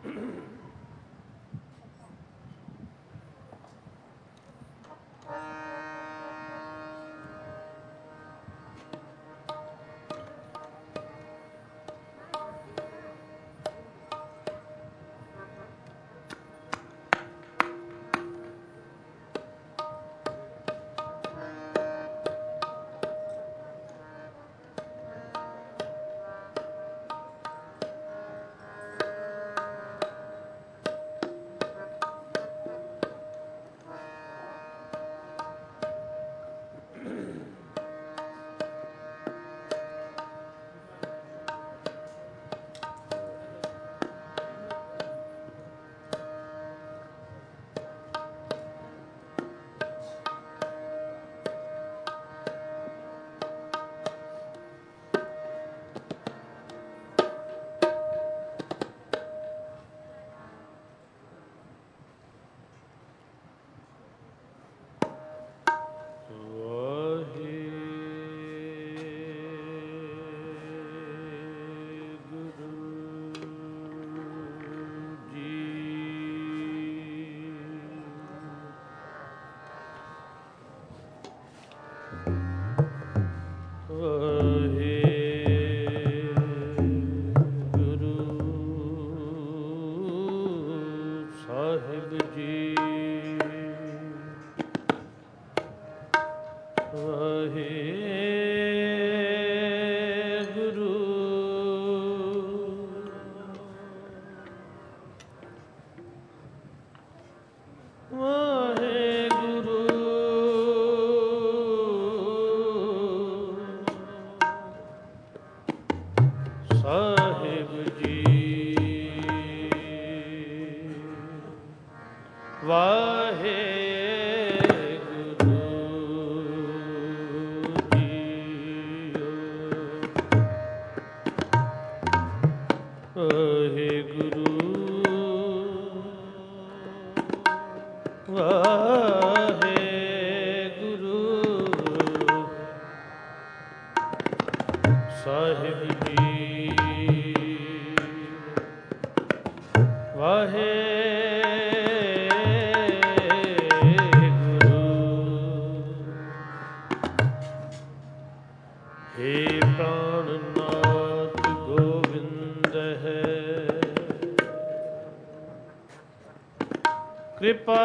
ਕਿਰਪਾ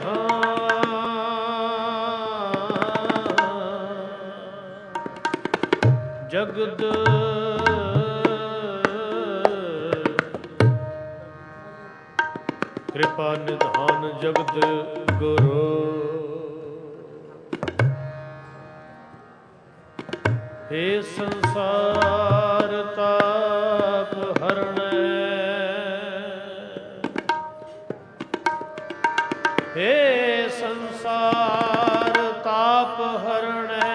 ਨਿਧਾਨ ਜਗਦ ਕਿਰਪਾ ਨਿਧਾਨ ਜਗਦ ਗੁਰੂ हे ਸੰਸਾਰ ਤਾਪ ਹਰਣੈ हे ਸੰਸਾਰ ਤਾਪ ਹਰਣੈ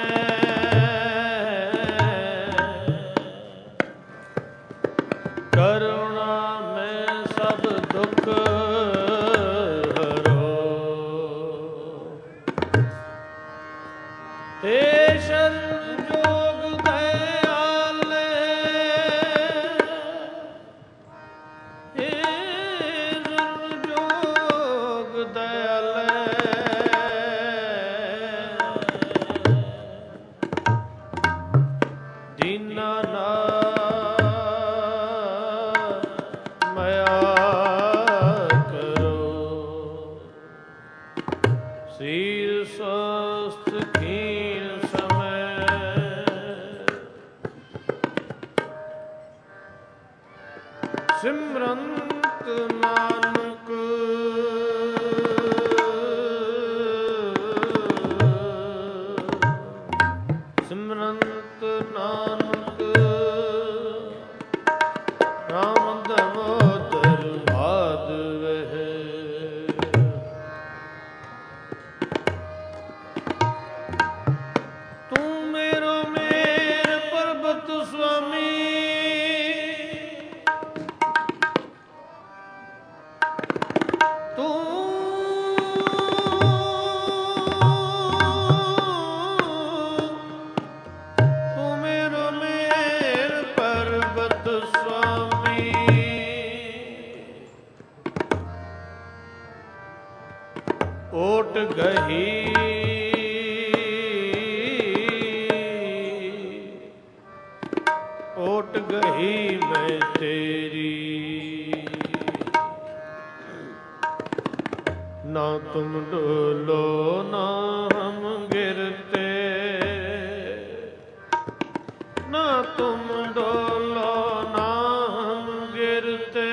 ਕਰੁਣਾ ਮੈਂ ਸਭ ਦੁਖ ਹਰੋ हे ਸਿਮਰੰਤ ਨਾਨਕ ਸਿਮਰੰਤ ਨਾਨਕ ਰਾਮ ਦਮੋਦਰ ਬਾਦ ਵਹਿ ਤੂੰ ਮੇਰੋ ਮੇਰ ਪਰਬਤ ਸੁਆਮੀ ਓਟ ਗਹੀ ਓਟ ਗਹੀ ਮੈਂ ਤੇਰੀ, ਨਾ ਤੁਮ ਡੋਲੋ ਨਾ ਹਮ ਗਿਰਤੇ, ਨਾ ਤੁਮ ਡੋਲੋ ਨਾ ਹਮ ਗਿਰਤੇ,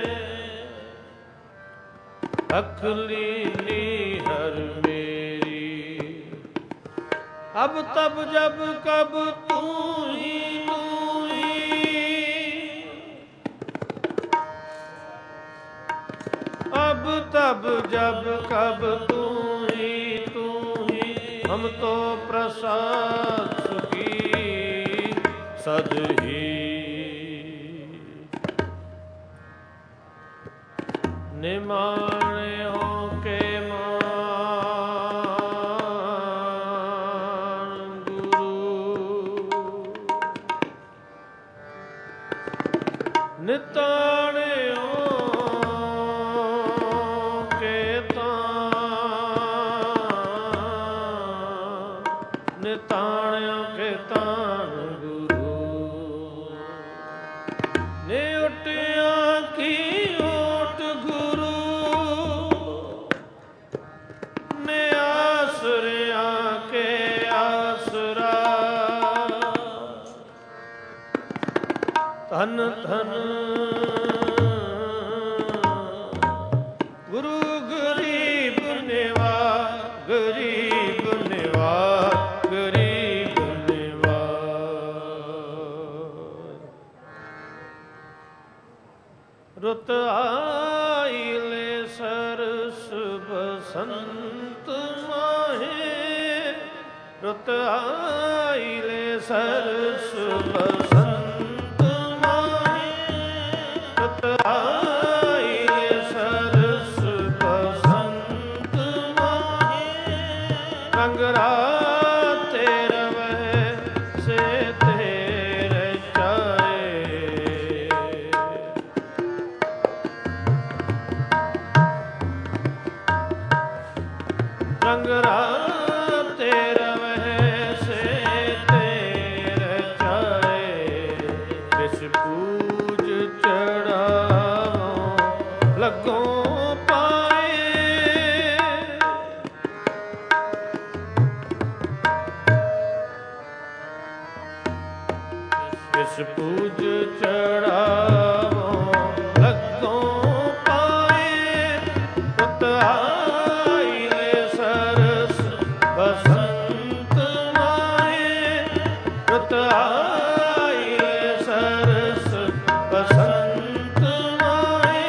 अख लीनी हर मेरी, अब तब जब कब तू ही तू ही, अब तब जब कब तू ही तू ही, हम तो प्रसाद सुखी सद ही, निमाणियों के मान गुरु, निताणियों के तान, निताणियों के तान गुरु, ने उटिया की धन धन गुरु गरीब निवाज, गरीब निवाज, गरीब निवाज। रुत आइले सरस बसंत माहे, रुत आइले सरस बसंत आइले सरस बसंत माहे, रंग राते रवै से तेरे चाए, रंग राते रवै से तेरे चाए, इस पूज चढ़ाओ लगो पाए, इस पूज चढ़ाओ लगो पाए, रुत आइले सरस बसंत माहे, रुत आइले सरस बसंत माहे,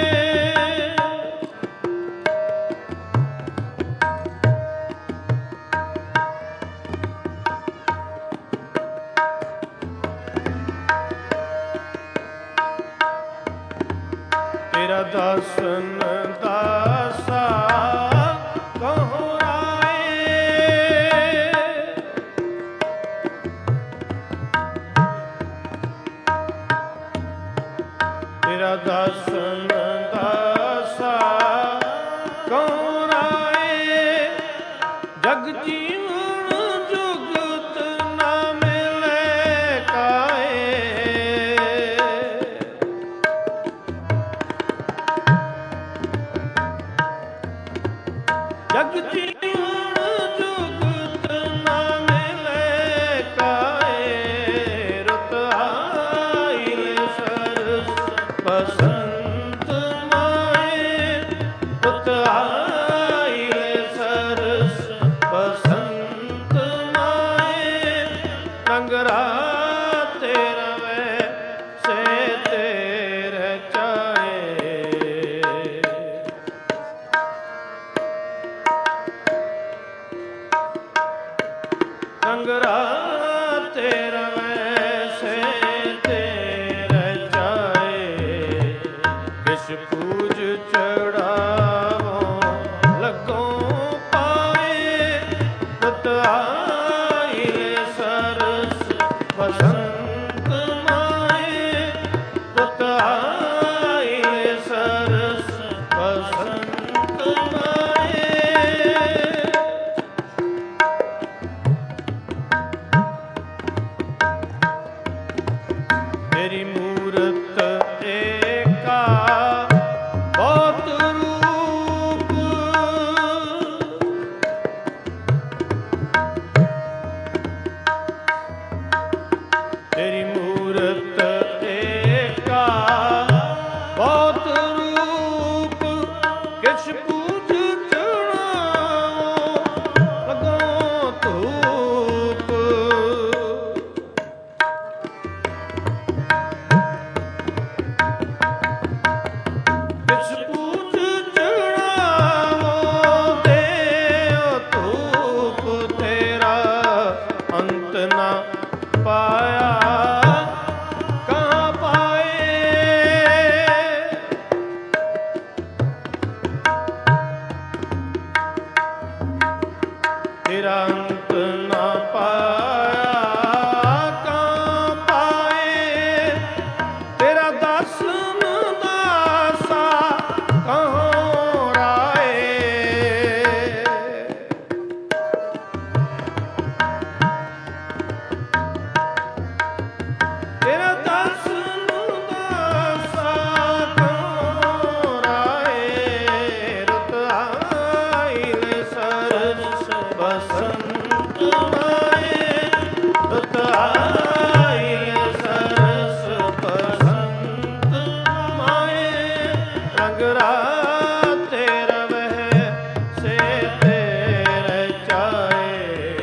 तेरा दासन दासा कहो राए, तेरा दासन दासा कहो राए, जग जीवन जुगत ना मिले काए, जग जीवन जुगत ना मिले काए, रुत आइले सरस बसंत माहे, रुत आइले सरस बसंत माहे, रंग राते रवै से तेरे चाए, ਬਹੁਤ ਰੂਪ। ਤੇਰੀ ਮੂਰਤ ਏਕਾ ਬਹੁਤ ਰੂਪ। ਕਿਛ ਪੂਜ ਚੜਾਓ ਲਗੋ ਧੂਪ। ਕਿਛ ਪੂਜ ਚੜਾਓ ਦੇਉ ਧੂਪ। ਤੇਰਾ ਅੰਤ ਨਾ ਪਾਇਆ ਕਹਾਂ ਪਾਏ। ਤੇਰਾ ਅੰਤ ਨਾ ਪਾਇਆ ਕਹਾਂ ਪਾਏ। ਤੇਰਾ ਦਰਸ਼ਨ ਦਾਸਾ ਕਹਾਂ ਰਾਏ। ਤੇਰਾ ਦਰਸ਼ਨ ਦਾਸਾ ਕਹਾਂ ਰਾਏ। ਰੁਤ ਆਇਲ ਸਰਸ ਬਸੰਤ ਮਾਏ। ਰੁਤ ਆਇਲ ਸਰਸ ਬਸੰਤ ਮਾਏ। ਰੰਗ ਰਾਤੇ ਰਵਹਿ ਸੇ ਤੇਰੇ ਚਾਏ।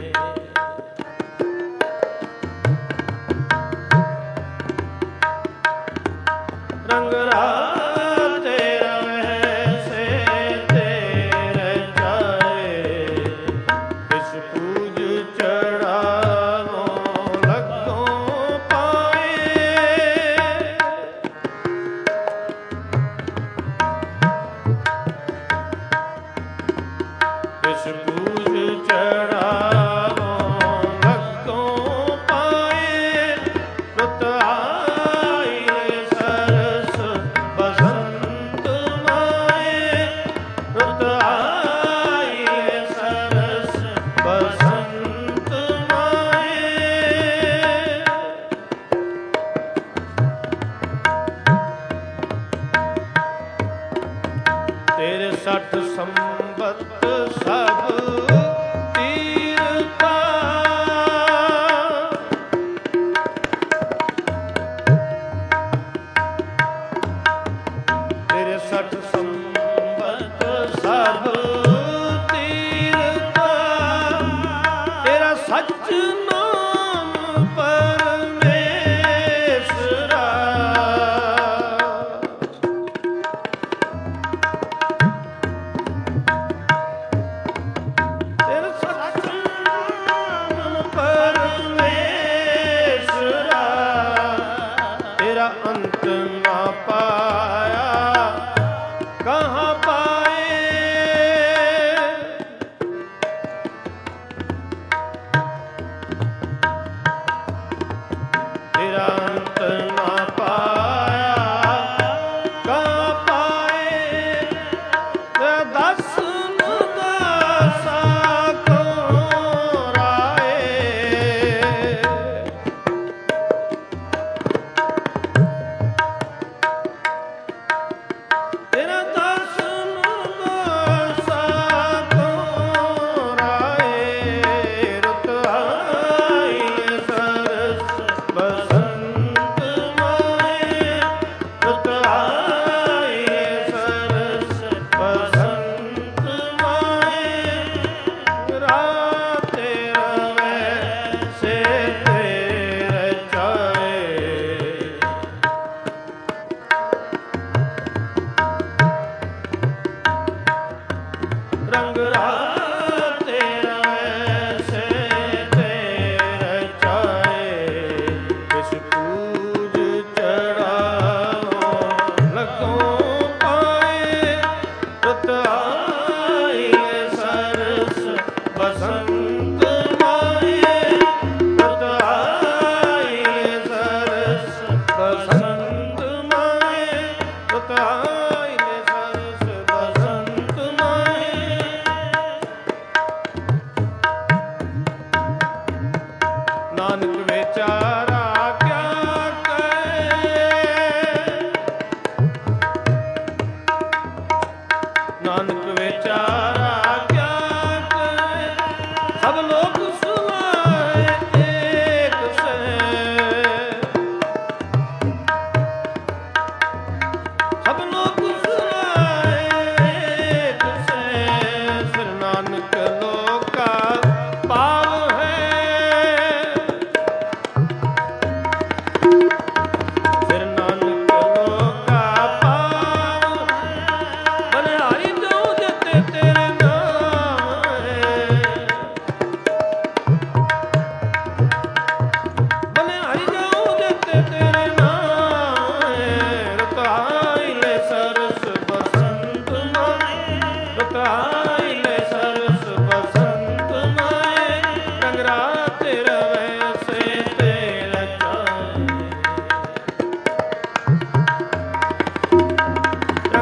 ਰੰਗ ਰਾਤੇ ਰਵਹਿ ਸੇ ਤੇਰੇ ਚਾਏ। ਕਿਛ ਪੂਜ ਚੜਾਵੋ ਲੱਗੋ ਪਾਏ। ਕਿਛ ਪੂਜ ਚੜਾਵੋ ਲੱਗੋ ਪਾਏ। ਰੁਤ ਆਇਲ ਸਰਸ ਬਸੰਤ ਮਾਏ। ਰੁਤ ਆਇਲ ਸਰਸ ਬਸੰਤ ਮਾਏ। ਤੇਰੇ 60 ਸੰਬਤ ਸਭ ਤੀਰਥਾ। ਤੇਰੇ 60 ਸੰਬਤ ਸਭ ਤੀਰਥਾ। ਤੇਰਾ ਸੱਚ ਨਾਮ ਪਰਮੇਸ਼ਰਾ। ਤੇਰਾ ਸੱਚ ਨਾਮ ਪਰਮੇਸ਼ਰਾ। ਤੇਰਾ ਅੰਤ ਨਾ ਪਾਇਆ ਕਹਾਂ ਪਾਏ। ਤੇਰਾ ਅੰਤ ਨਾ ਪਾਇਆ ਕਹਾਂ ਪਾਏ। ਤੇਰਾ ਦਰਸ਼ਨ ਦਾਸਾ ਕਹਾਂ ਰਾਏ।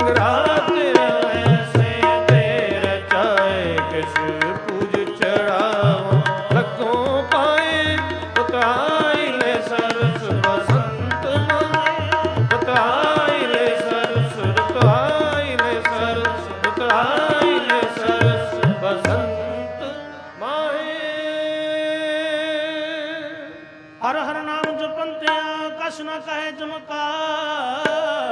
रात ऐसे देर चाहे किस पूज चढ़ाओ लगों पाए बताई ले सरस बसंत बताई ले सरस बताई ले सरस बताई ले सरस बसंत माए। हर हर नाम जपंते कस न कहे चमकार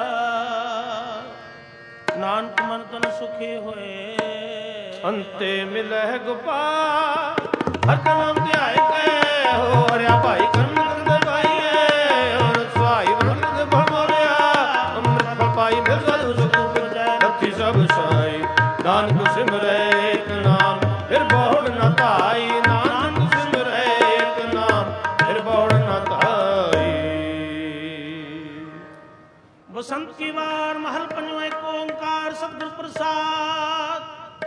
नानक मन तन सुखी होए अंते मिलह गोपाल हर का नाम ध्याय कहे हो हरिया भाई कर्म करते भाई और सुहाई ब्रह्म भमोरिया अमृत फल पाई फिर साधु सुख जाए रखी सब साई नानक सिमरे एक नाम फिर बहुड़ न ताई नानक सिमरे एक नाम फिर बहुड़ न ताई। बसंत की बार महल पंजो एक ओंकार सतगुर प्रसाद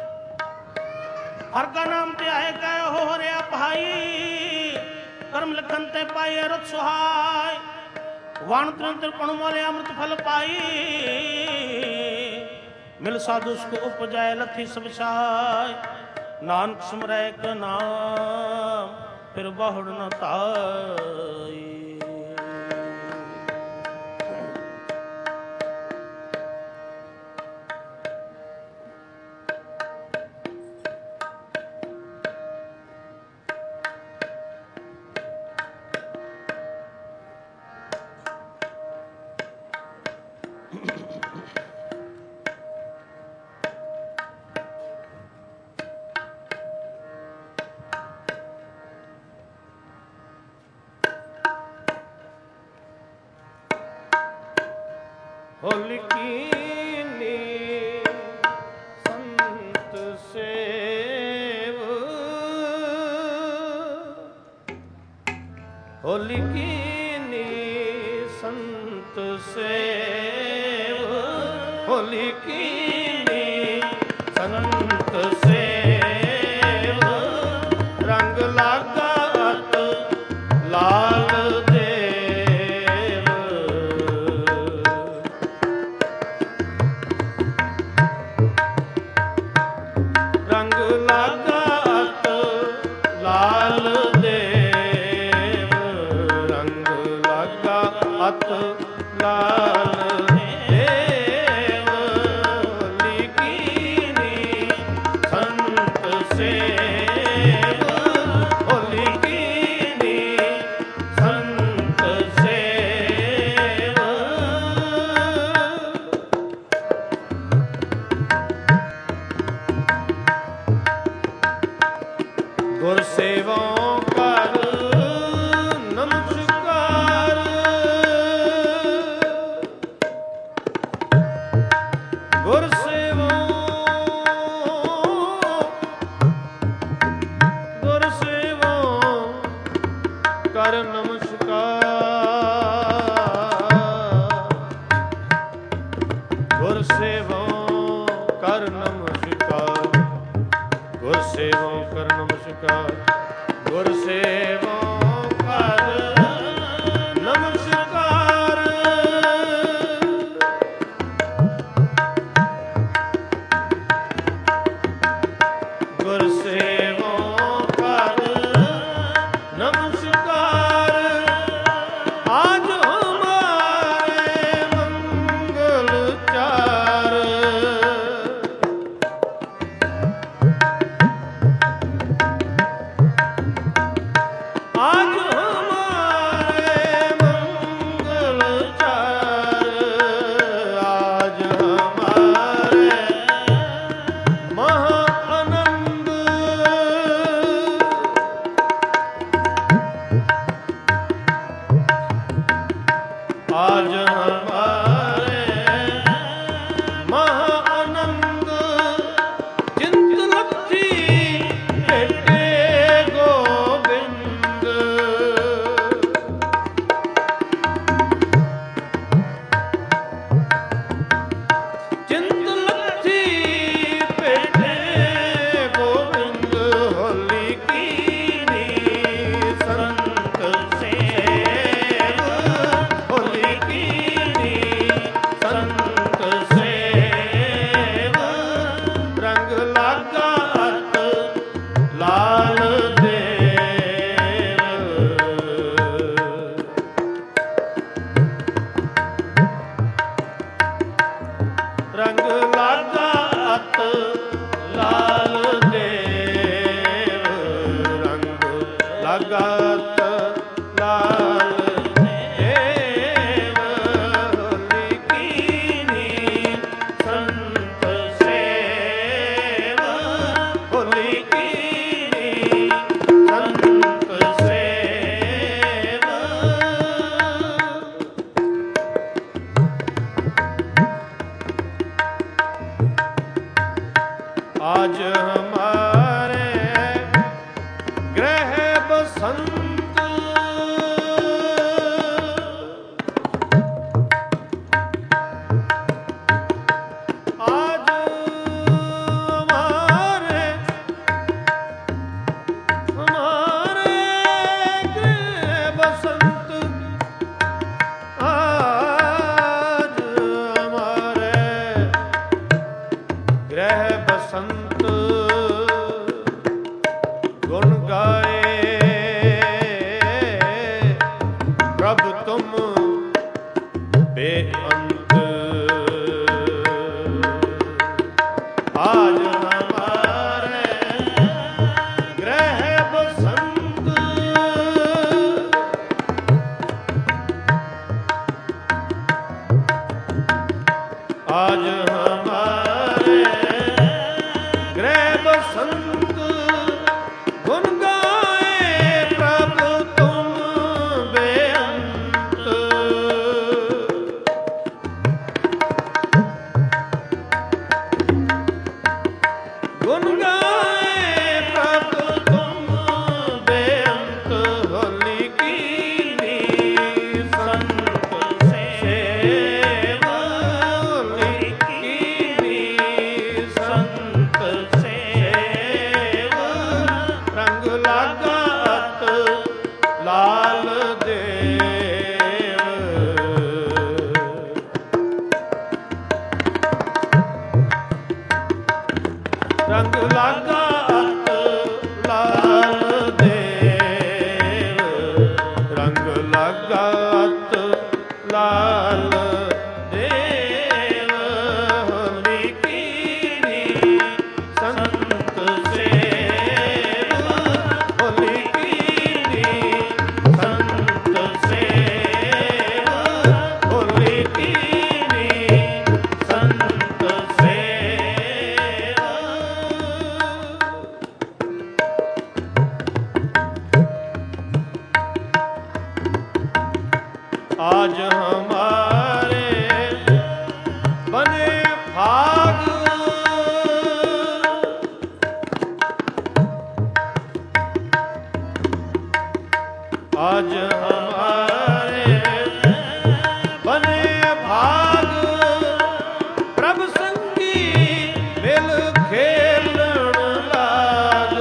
हर का नाम ते आए गए हो रे भाई कर्म लखन ते पाई रत सुहाय वाण तंत्र पण मोले अमृत फल पाई मिल साधु को उपजाए लथी सब साय नानक सिमरै का नाम फिर बहुड़ न ताई। होली कीनी संत सेव होली कीनी संत सेव होली कीनी संत सेव रंग लागत लाल ਅਤ ਲਾਲ ਦੇਵ ਰੰਗ ਲਗਤ ਲਾਲ ਦੇਵ ਹੋਲੀ ਕੀਨੀ ਸੰਤ ਸੇਵ ਹੋਲੀ ਕੀਨੀ ਸੰਤ ਸੇਵ। आज हमारे गृह बसंत आज हमारे गृह बसंत आज हमारे गृह बसंत गुण गाए प्रभु तुम बेअंत। आज हमारे गृह बसंत आज हमारे गृह बसंत गुण गाए प्रभु तुम बेअंत। गुण गाए प्रभु तुम बेअंत होली कीनी संत सेव होली कीनी संत सेव रंग लागत लाल देव रंग लागत लाल देव रंग लागत लाल देव होली कीनी संत सेव होली कीनी संत सेव होली कीनी संत सेव। आज हमारे बने भाग आज हमारे बने भाग प्रभु संगी मिल खेलन लाग।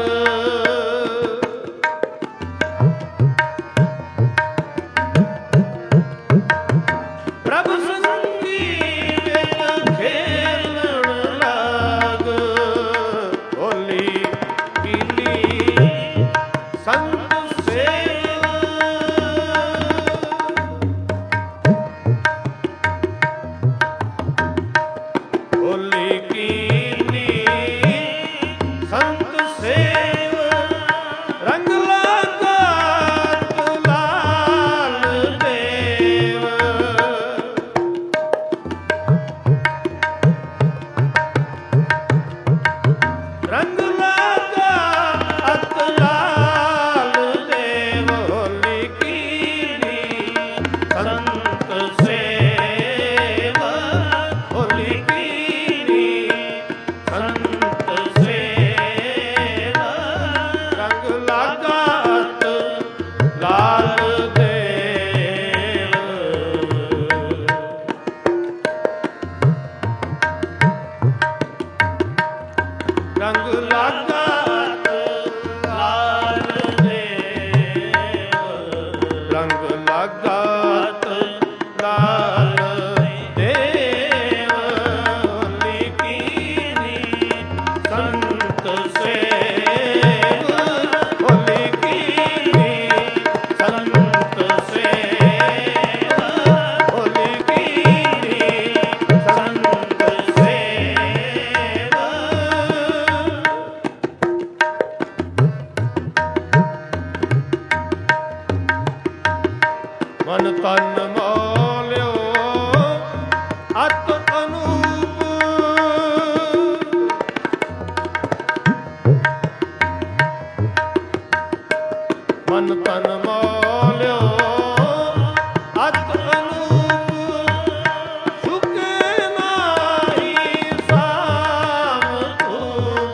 प्रभु संगी मिल खेलन लाग होली पीली संत सेव होली कीनी संत सेव रंग लागत लाल देव रंग लागत लाल देव होली कीनी संत सेव होली कीनी ਮਨ ਤਨ ਮੋਲਿਓ ਅਤ ਅਨੂਪ ਸੁਕੇ ਨਾਹੀ ਸਾਮ ਧੂਪ।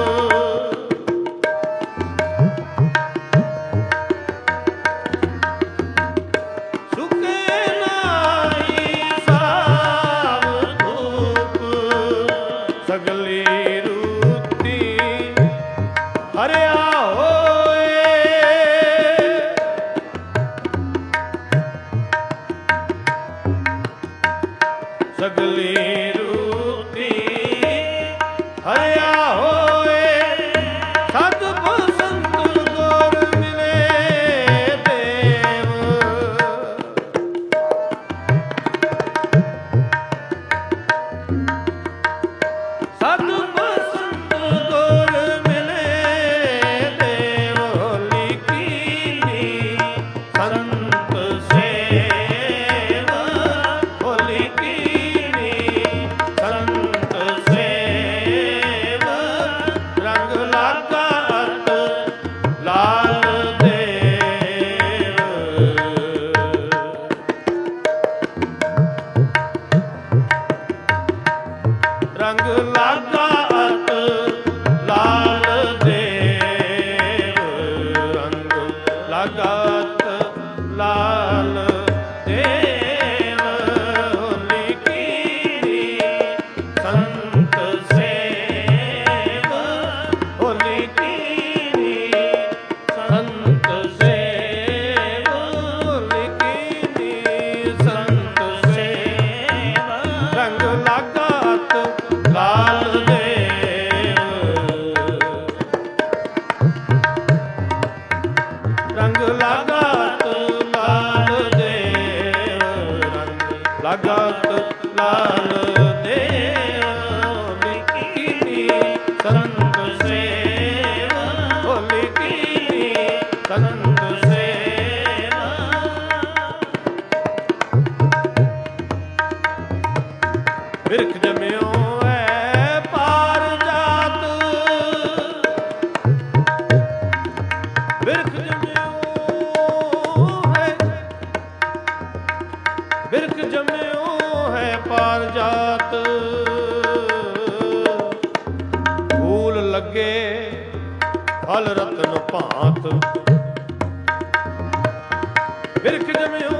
ਸੁਕੇ ਨਾਹੀ ਸਾਮ ਧੂਪ ਸਗਲੀ ਰੂਤੀ ਹਰਿਆ ਸਗਲੀ ਰੂਤੀ ਹਰਿਆ ਹੋਏ ਸਤ ਬਸੰਤ ਗੁਰ ਮਿਲੇ ਦੇਵ। ਸਤ ਬਸੰਤ ਗੁਰ ਮਿਲੇ ਦੇਵ ਹੋਲੀ ਕੀਨੀ ਸੰਤ ਸੇਵ ਹੋਲੀ ਕੀਨੀ ਸੰਤ ਸੇਵ ਰੰਗ ਲਾਗਾ ਅਤ ਲਾਲ ਦੇਵ। ਰੰਗ ਲਾਗਾ ਅਤ ਲਾਲ ਦੇਵ ਰੰਗ ਲਾਗਾ ਅਤ ਲਾਲ ਦੇਵ ਹੋਲੀ ਕੀਨੀ ਸੰਤ ਸੇਵ ਹੋਲੀ ਕੀਨੀ ਸੰਤ ਸੇਵ ਹੋਲੀ ਕੀਨੀ ਸੰਤ ਸੇਵ ਰੰਗ ਲਾਗਾ ਅਤ ਲਾਲ ਦੇਵ। ਰੰਗ ਲਾਗਾ ਅਤ ਲਾਲ ਦੇਵ ਰੰਗ ਲਾਗਾ ਅਤ ਲਾਲ ਦੇਵ ਹੋਲੀ ਕੀਨੀ ਸੰਤ ਸੇਵ ਹੋਲੀ ਕੀਨੀ ਸੰਤ ਸੇਵ। ਬਿਰਖ ਜਮਿਓ ਹੈ ਪਾਰ ਜਾਤ ਬਿਰਖ ਜਮਿਓ ਹੈ ਬਿਰਖ ਜਮਿਓ ਹੈ ਪਾਰ ਜਾਤ ਫੂਲ ਲੱਗੇ ਫਲ ਰਤਨ ਭਾਂਤ ਬਿਰਖ ਜਮਿਓ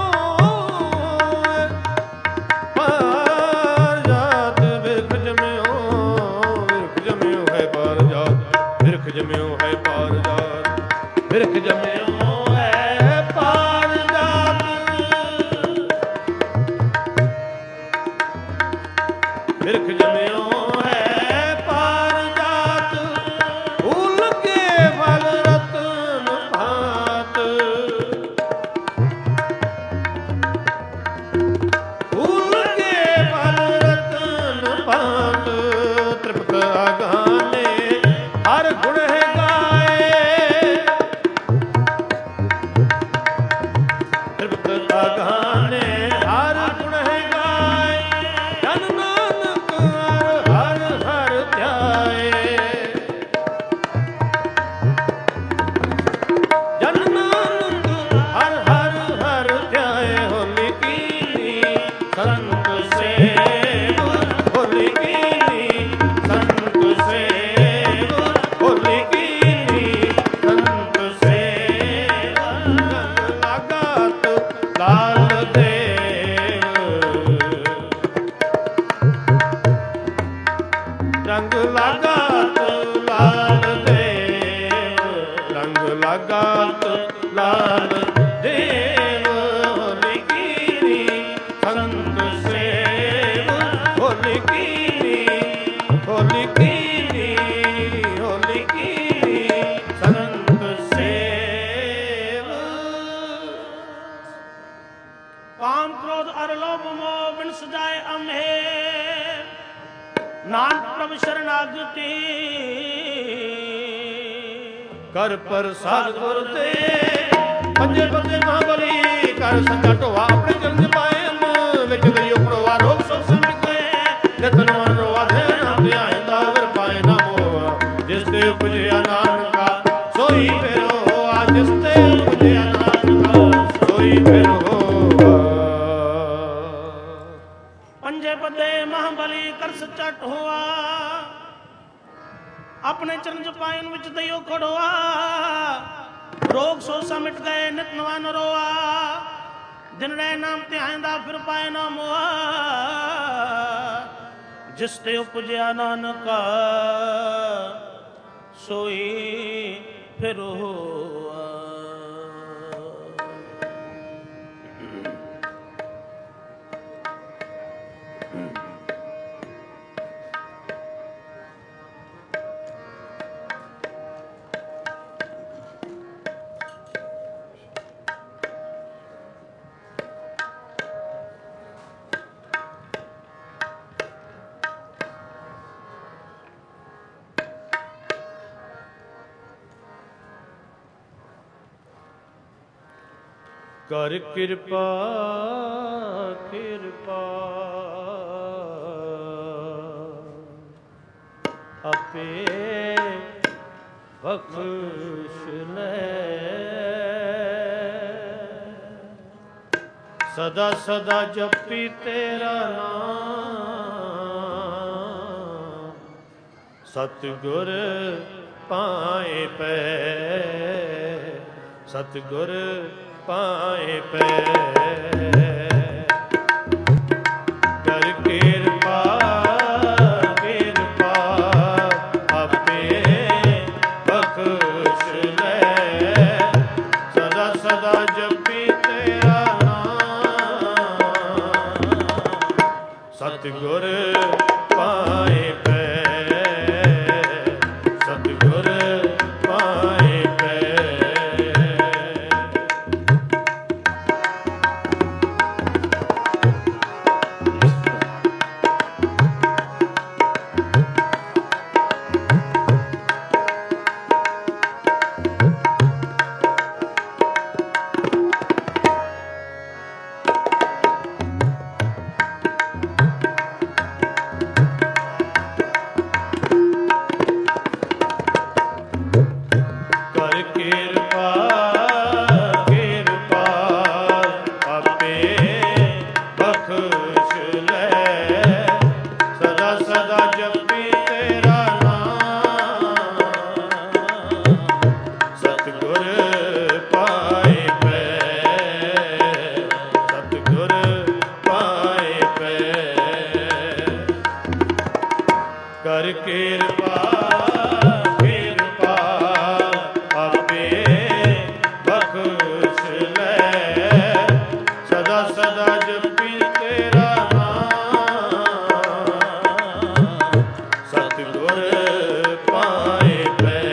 ਪਾਰ ਜਾਤ ਬਿਰਖ ਜਮਿਓ ਹੈ ਪਾਰ ਜਾਤ ਬਿਰਖ ਜਮਿਓ ਹੈ ਪਾਰ ਜਾਤ ਬਿਰਖ ਜਮਿਓ ਹੈ ਪਾਰ ਜਾਤ ਬਿਰਖ ਜਮਿਓ ਹੈ ਪਾਰ ਜਾਤ ਫੂਲ ਲੱਗੇ ਫਲ ਰਤਨ ਭਾਂਤ ਫੂਲ ਲੱਗੇ ਫਲ ਰਤਨ ਭਾਂਤ ਤ੍ਰਿਪਤ ਆਗਾਨੇ ਹਰ ਗੁਣ ਹੈ ਗਾਏ ਤ੍ਰਿਪਤ ਆਗਾਨੇ ਹਰ ਗੁਣ ਹੈ ਗਾਏ ਜਨ ਨਾਨਕ ਹਰ ਹਰ ਧਿਆਏ ਜਨ ਨਾਨਕ ਹਰ ਹਰ ਧਿਆਏ ਹੋਲੀ ਕੀਨੀ ਸੰਤ ਸੇਵ ਹੋਲੀ ਕੀਨੀ ਸੰਤ ਸੇਵ ਹੋਲੀ ਕੀਨੀ ਸੰਤ ਸੇਵ ਰੰਗ ਲਾਗਾ ਅਤ ਲਾਲ ਦੇਵ ਰੰਗ ਲਾਗਾ ਅਤ ਲਾਲ ਦੇਵ ਰੰਗ ਲਾਗਾ ਅਤ ਲਾਲ ਦੇਵ ਹੋਲੀ ਕੀਨੀ ਸੰਤ ਸੇਵ ਹੋਲੀ ਕੀਨੀ ਹੋਲੀ ਕੀਨੀ ਹੋਲੀ ਕੀਨੀ ਸੰਤ ਸੇਵ। ਕਾਮ ਕ੍ਰੋਧ ਅਰ ਲੋਭ ਮੋਹ ਬਿਨ ਸਜਾਏ ਅਮੇ ਨਾਨਕ ਪ੍ਰਭ ਸ਼ਰਨਾਗਤੀ ਕਰ ਪ੍ਰਸਾਦ ਗੁਰ ਤੇ ਪੰਜੇ ਬੰਦੇ ਮਹਾਬਲੀ ਕਰ ਸੰਗਾ ਢੋਆ ਆਪਣੇ ਚਰਨ ਪਾਏ ਵਿੱਚ ਗਈ ਉਪਰਵਾ ਰੋਗ ਸਭ ਸੰਭਿਕੇ ਜਤਨ ਮਨ ਰੋਆ ਦੇ ਨਾਮ ਧਿਆਇਂਦਾ ਵਰ ਪਾਏ ਨਾ ਮੋਆ ਜਿਸ ਤੇ ਉਪਜਿਆ ਨਾਨਕਾ ਸੋਈ ਫਿਰੋ ਆ ਜਿਸ ਤੇ ਮਹਾਬਲੀ ਕਰ ਸੱਚਾ ਢੋਆ, ਆਪਣੇ ਚਰਨ ਚ ਪਾਇਨ ਵਿੱਚ ਦਈਓ ਖੜੋਆ, ਰੋਗ ਸੋਸਾ ਮਿਟ ਗਏ ਨਿਤ ਨਵਾ ਨਰੋਆ, ਦਿਨ ਰਹਿ ਨਾਮ ਧਿਆਇਂਦਾ ਫਿਰ ਪਾਏ ਨਾ ਮੋਆ, ਜਿਸ ਤੇ ਉਪਜਿਆ ਨਾਨਕਾ ਸੋਈ ਫਿਰ ਹੋਆ। ਕਰ ਕਿਰਪਾ ਕਿਰਪਾ ਆਪੇ ਬਖਸ਼ ਲੈ, ਸਦਾ ਸਦਾ ਜਪੀ ਤੇਰਾ ਨਾਮ, ਸਤਿਗੁਰ ਪਾਏ ਪੈ, ਸਤਿਗੁਰ ਪਾਏ ਪੈ। ਕਰ ਕਿਰਪਾ ਕਿਰਪਾ ਆਪੇ ਬਖਸ਼ ਲੈ, ਸਦਾ ਸਦਾ ਜਪੀ ਤੇਰਾ ਨਾਮ, ਸਤਿਗੁਰ ਪਾਏ ਪੈ, ਸਤਿਗੁਰ ਪਾਏ ਪੈ। ਕਰ ਕਿਰਪਾ ਕਿਰਪਾ ਆਪੇ ਬਖਸ਼ ਲੈ, ਸਦਾ ਸਦਾ ਜਪੀ ਤੇਰਾ ਨਾਮ, ਸਤਿਗੁਰ ਪਾਏ ਪੈ,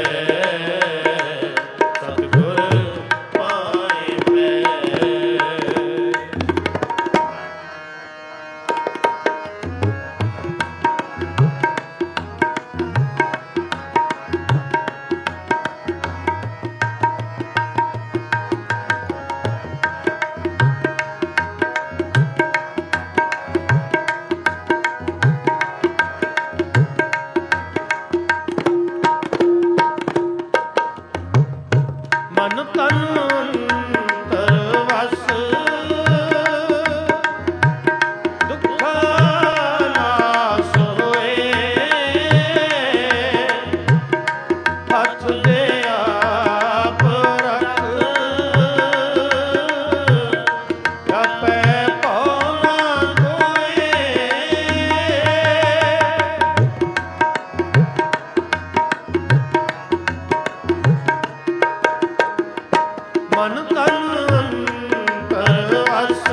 ਸਤਿਗੁਰ ਪਾਏ ਪੈ। ਮਨ ਤਨ ਅੰਤਰ ਵਸ, ਦੁੱਖਾਂ ਨਾਸ ਹੋਏ, ਹੱਥ ਦੇ ਆਪ ਰੱਖ, ਆਪੇ ਭਉ ਨਾ ਕੋਏ। ਮਨ ਤਨ ਅੰਤਰ ਵਸ,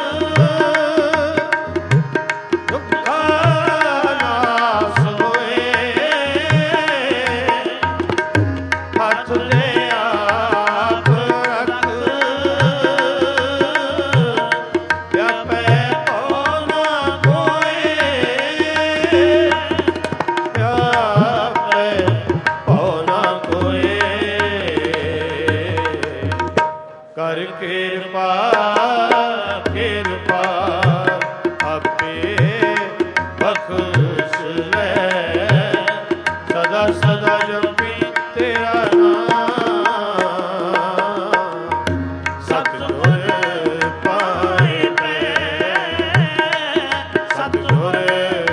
ਦੁੱਖਾਂ ਨਾਸ ਹੋਏ, ਹੱਥ ਦੇ ਆਪ ਰੱਖ, ਆਪੇ ਭਉ ਨਾ ਕੋਏ, ਆਪੇ ਭਉ ਨਾ ਕੋਏ। ਕਰ ਕਿਰਪਾ ਕਿਰਪਾ ਆਪੇ ਬਖਸ਼ ਲੈ, ਸਦਾ ਸਦਾ ਜਪੀ ਤੇਰਾ ਨਾਮ, ਸਤਿਗੁਰ ਪਾਏ ਪੈ, ਸਤਿਗੁਰ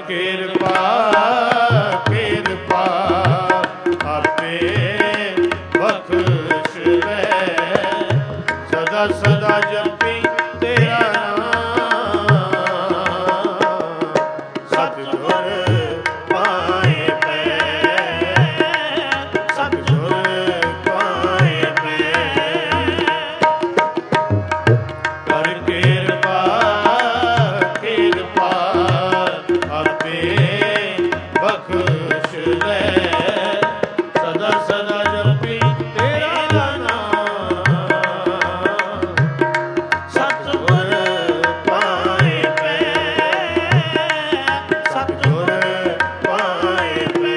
ਕਿਰਪਾ ਕਿਰਪਾ ਆਪੇ ਬਖਸ਼ਵੇ ਸਦਾ ਸਦਾ ਜਪੀ ਤੇਰਾ ਨਾਮ ਸਤਿਗੁਰ ਪਾਏ ਪੈ ਸਤਿਗੁਰ ਪਾਏ ਪੈ ਕਰ ਕਿਰਪਾ ਕਿਰਪਾ ਆਪੇ ਬਖਸ਼ ਲੈ ਸਦਾ ਸਦਾ ਜਪੀ ਤੇਰਾ ਨਾਮ ਸਤਿਗੁਰ ਪਾਏ ਪੈ ਸਤਿਗੁਰ ਪਾਏ ਪੈ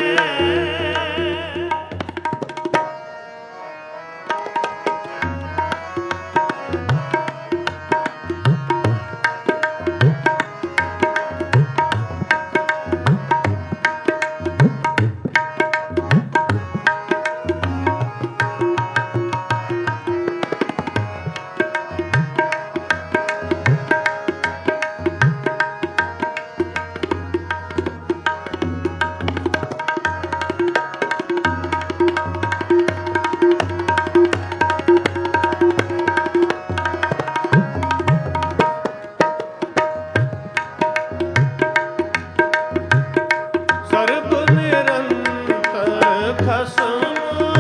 ਸਰਬ ਨਿਰੰਤਰ ਖਸਮ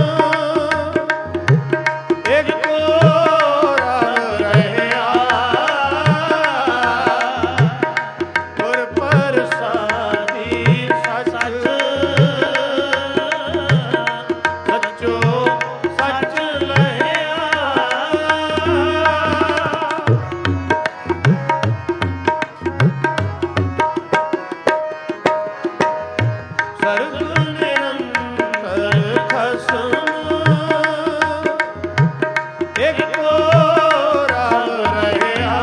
ਇੱਕ ਕੋਰਾ ਰਹਿਆ ਗੁਰ ਪ੍ਰਸਾਦੀ ਸਚ ਸਚੋ ਸਚ ਲਹਿਆ ਸਰਬ ਨਿਰੰਤਰ ਖਸਮ ਇੱਕ ਕੋਰਾ ਰਹਿਆ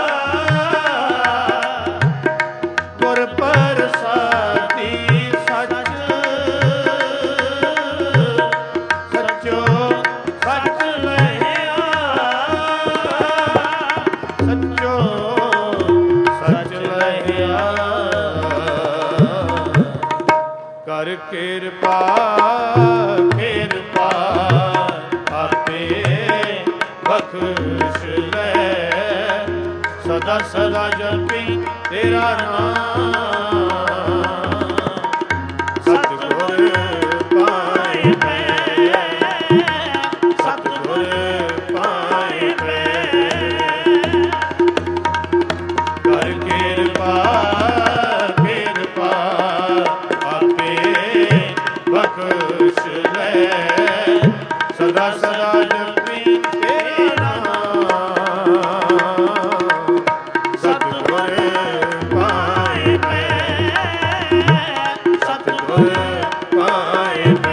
ਗੁਰ ਪ੍ਰਸਾਦੀ ਸਚ ਸਚੋ ਸਚ ਲਹਿਆ ਸਚੋ ਸਚ ਲਹਿਆ ਕਰ ਕਿਰਪਾ ਕਿਰਪਾ ਆਪੇ ਬਖਸ਼ ਲੈ ਸਦਾ ਸਦਾ ਜਪੀ ਤੇਰਾ ਨਾਮ ਸਤਿਗੁਰ ਪਾਏ ਪੈ ਸਤਿਗੁਰ ਪਾਏ ਪੈ ਕਰ ਕਿਰਪਾ ਕਿਰਪਾ ਆਪੇ ਬਖਸ਼ ਲੈ ਸਦਾ ਸਦਾ ਜਪੀ ਤੇਰਾ ਨਾਮ ਸਤਿਗੁਰ ਪਾਏ ਪੈ ਸਤਿਗੁਰ ਪਾਏ ਪੈ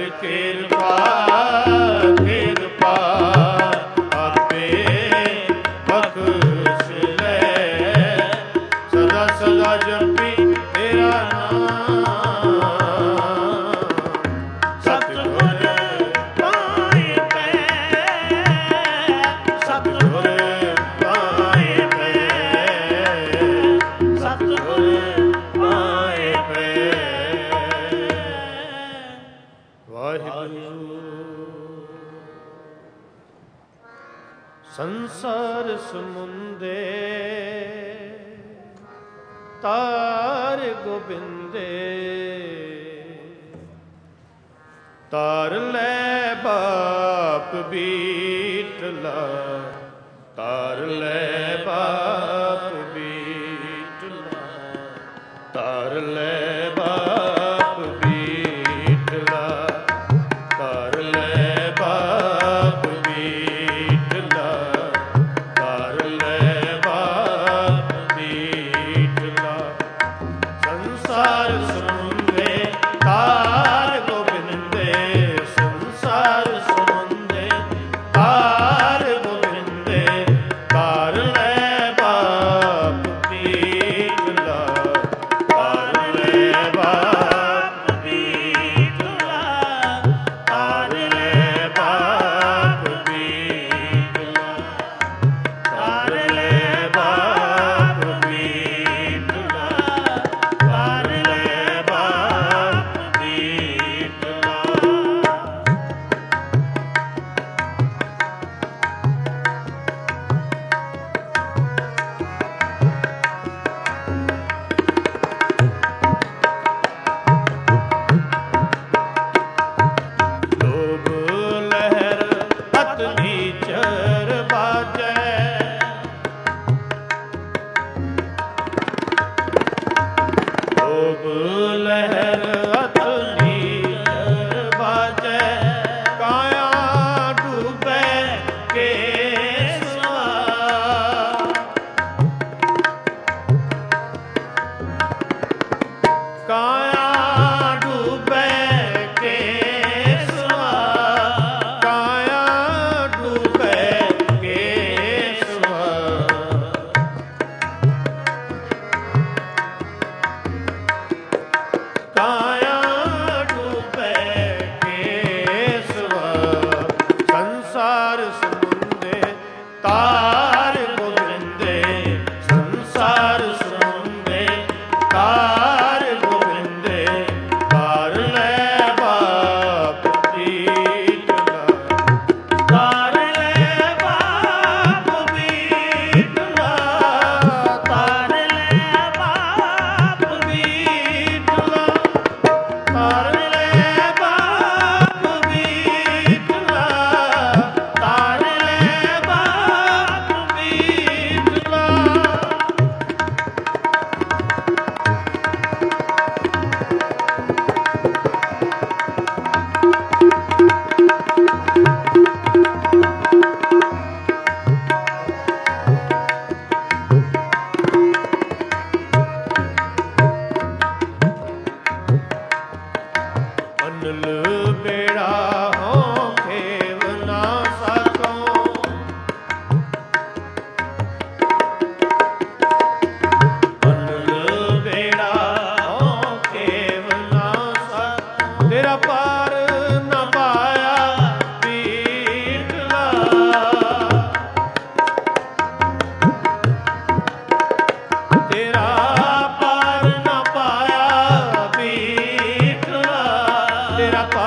ਕਿਰਪਾ ਕਿਰਪਾ ਆਪੇ ਬਖਸ਼ ਲੈ ਸਦਾ ਸਦਾ ਜਪੀ ਤੇਰਾ ਨਾਮ ਸਤਿਗੁਰ ਪਾਏ ਪੈ ਸਤਿਗੁਰ ਪਾਏ ਪੈ ਸਤਿਗੁਰ ਪਾਏ ਪੈ ਵਾਹਿਗੁਰੂ ਸੰਸਾਰ ਸਮੁੰਦੇ ਤਾਰ ਗੋਬਿੰਦੇ ਤਾਰ ਲੈ ਬਾਪ ਬੀਟਲਾ ਤਾਰ ਲੈ ਬਾਪ ਬੀਟਲਾ ਤਾਰ ਲੈ ਬਾਪ ਬੀਟਲਾ ਤਾਰ ਲੈ ਬਾਪ ਬੀਟਲਾ ਤਾਰ ਲੈ ਬਾਪ ਬੀਟਲਾ ਸੰਸਾਰ ਸਮੁੰਦੇ ਤਾਰ ਗੋਬਿੰਦੇ ਸੰਸਾਰ ਸਮੁੰਦੇ ਤਾਰ ਗੋਬਿੰਦੇ ਤਾਰ ਲੈ ਬਾਪ ਬੀਟਲਾ ਤਾਰ ਲੈ ਬਾਪ ਬੀਟਲਾ ਤਾਰ ਲੈ ਬਾਪ ਬੀਟਲਾ ਤਾਰ ਲੈ ਬਾਪ ਬੀਟਲਾ ਤਾਰ ਲੈ ਬਾਪ ਬੀਟਲਾ ਲੋਭ ਲਹਿਰ ਅਤਲੀ ਚਰ ਬਾਜੈ ਲੋਭ ਲਹਿਰ ਅਤਲੀ ਚਰ ਬਾਜੈ ਕਾਇਆ ਡੂਬੈ ਕੇਸਵਾ ਕਾਇਆ ਡੂਬੈ ਕੇਸਵਾ ਕਾਇਆ ਡੂਬੈ ਕੇਸਵਾ ਕਾਇਆ ਡੂਬੈ ਕੇਸਵਾ ਸੰਸਾਰ ਸਮੁੰਦੇ ਤਾਰ ਗੋਬਿੰਦੇ ਸੰਸਾਰ ਸਮੁੰਦੇ ਤਾਰ ਗੋਬਿੰਦੇ ਤਾਰ ਲੈ ਬਾਪ ਬੀਟਲਾ ਤਾਰ ਲੈ ਬਾਪ ਬੀਟਲਾ ਤਾਰ ਲੈ ਬਾਪ ਬੀਟਲਾ ਤਾਰ ਲੈ ਬਾਪ ਬੀਟਲਾ ਤਾਰ ਲੈ ਬਾਪ ਬੀਟਲਾ ਅਨਲ ਬੇੜਾ ਹੋ ਖੇਵ ਨਾ ਸਕੋ ਅਨਲ ਬੇੜਾ ਹੋ ਖੇਵ ਨਾ ਸਕੋ ਤੇਰਾ ਪਾਰ ਨਾ ਪਾਇਆ ਬੀਟਲਾ ਤੇਰਾ ਪਾਰ ਨਾ ਪਾਇਆ ਬੀਟਲਾ ਤੇਰਾ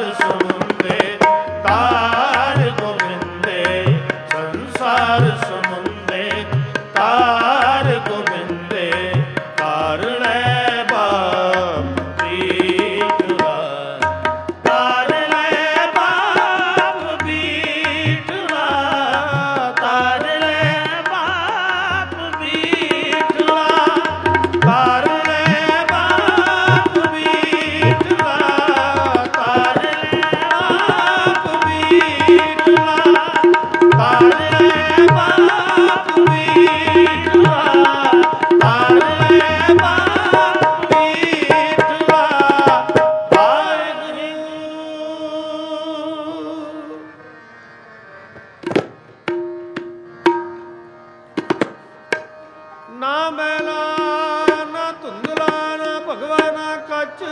ਸੰਸਾਰ ਸਮੁੰਦੇ ਤਾਰ ਗੋਬਿੰਦੇ, ਸੰਸਾਰ ਸਮੁੰਦੇ ਤਾਰ ਗੋਬਿੰਦੇ, ਤਾਰ ਲੈ ਬਾਪ ਬੀਠਲਾ, ਤਾਰ ਲੈ ਬਾਪ ਬੀਠਲਾ, ਤਾਰ ਲੈ ਬਾਪ ਬੀਠਲਾ, ਤਾਰ ਲੈ ਬਾਪ ਬੀਠਲਾ, ਤਾਰ ਲੈ ਬਾਪ ਬੀਠਲਾ, ਤਾਰ ਲੈ ਬਾਪ ਬੀਠਲਾ, ਤਾਰ ਲੈ ਬਾਪ ਬੀਠਲਾ। ਵਾਹਿਗੁਰੂ ਨਾ ਮੈਲਾ ਨਾ ਧੁੰਦਲਾ ਨਾ ਭਗਵਾ ਨਾ ਕੱਚ,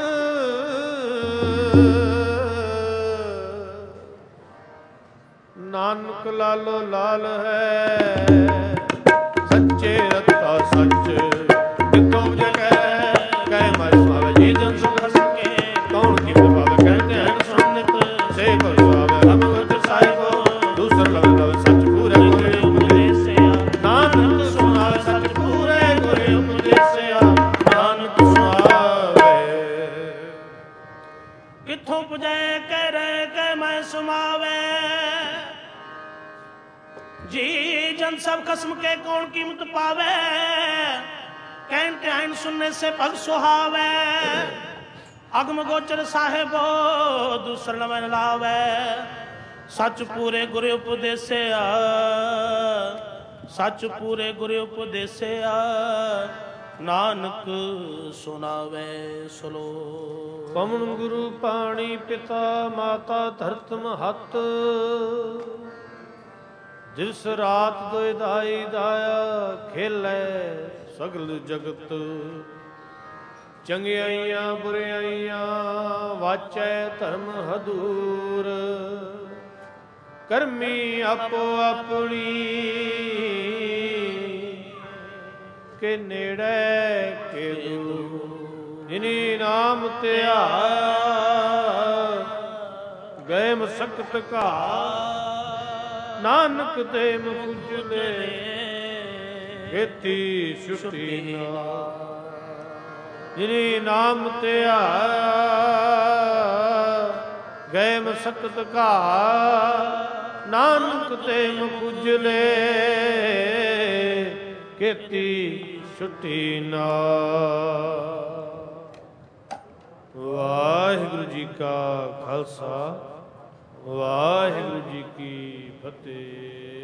ਨਾਨਕ ਲਾਲੋ ਲਾਲ ਹੈ, ਸੱਚੇ ਰਤਾ ਸੱਚ ਜਿਤੋਂ ਜਗੈ ਕਹਿ ਮੈ ਸੁਆਵੇ ਜੀ ਜਨ ਸੁਖ ਸਕੇ, ਕੌਣ ਕੀ ਪਾਵੇ ਕਹਿੰਦੇ ਹਨ ਸੁਨਿਤ ਸੇ ਭਗਵਾਵੇ ਹਮ ਗੁਰ ਸਾਹਿਬੋ, ਦੂਸਰ ਲਵ ਲਵ ਸੱਚ ਪੂਰੇ ਗੁਰੇ ਉਪਦੇਸਿਆ, ਨਾਨਕ ਸੁਣਾਵੇ ਸੱਚ ਪੂਰੇ ਗੁਰੇ ਉਪਦੇਸਿਆ, ਨਾਨਕ ਸੁਣਾਵੇ। ਕਿੱਥੋਂ ਪੁਜੈ ਕਹਿ ਰਹਿ ਕਹਿ ਮੈਂ ਸੁਮਾਵੇ, जी जन सब खस्म के कौन कीमत पावे, कहन कहन सुनने से पग सुहावे, अगम गोचर साहेबो दूसर न लावे, सच पूरे गुरु उपदेसिया, सच पूरे गुरु उपदेसिया, नानक सुनावे सलो। पवन गुरु पाणी पिता माता धरत महत, जिस रात दोय दाई दाया खेलै सगल जगत, चंगियाइयां बुरियाइयां वाचै धर्म हदूर, करमी आपो अपनी के नेड़े के दूर, जिनी नाम त्याग गए मसकत का, नानक ते मुझले खेती छुट्टी ना, जिनी नाम त्याग गए मसकत का, नानक ते मुझले खेती छुट्टी ना। वाहिगुरु जी का खालसा, वाहिगुरु जी की फतेह।